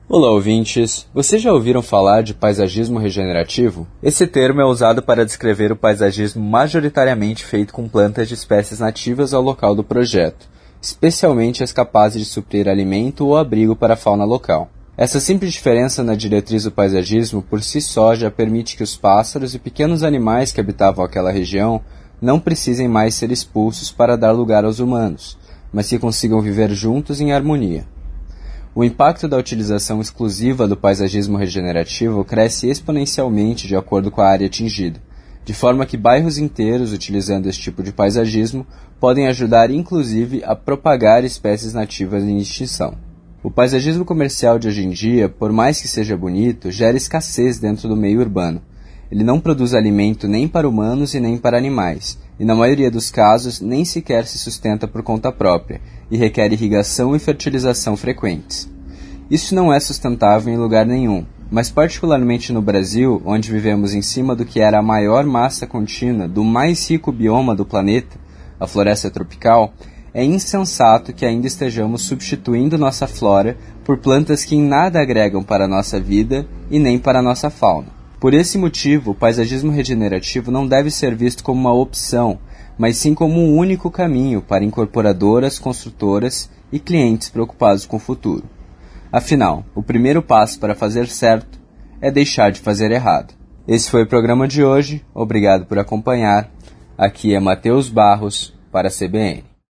Olá, ouvintes! Vocês já ouviram falar de paisagismo regenerativo? Esse termo é usado para descrever o paisagismo majoritariamente feito com plantas de espécies nativas ao local do projeto, especialmente as capazes de suprir alimento ou abrigo para a fauna local. Essa simples diferença na diretriz do paisagismo por si só já permite que os pássaros e pequenos animais que habitavam aquela região não precisem mais ser expulsos para dar lugar aos humanos, mas que consigam viver juntos em harmonia. O impacto da utilização exclusiva do paisagismo regenerativo cresce exponencialmente de acordo com a área atingida, de forma que bairros inteiros utilizando esse tipo de paisagismo podem ajudar inclusive a propagar espécies nativas em extinção. O paisagismo comercial de hoje em dia, por mais que seja bonito, gera escassez dentro do meio urbano. Ele não produz alimento nem para humanos e nem para animais, e na maioria dos casos nem sequer se sustenta por conta própria, e requer irrigação e fertilização frequentes. Isso não é sustentável em lugar nenhum, mas particularmente no Brasil, onde vivemos em cima do que era a maior massa contínua do mais rico bioma do planeta, a floresta tropical, é insensato que ainda estejamos substituindo nossa flora por plantas que em nada agregam para a nossa vida e nem para a nossa fauna. Por esse motivo, o paisagismo regenerativo não deve ser visto como uma opção, mas sim como um único caminho para incorporadoras, construtoras e clientes preocupados com o futuro. Afinal, o primeiro passo para fazer certo é deixar de fazer errado. Esse foi o programa de hoje, obrigado por acompanhar. Aqui é Matheus Barros para a CBN.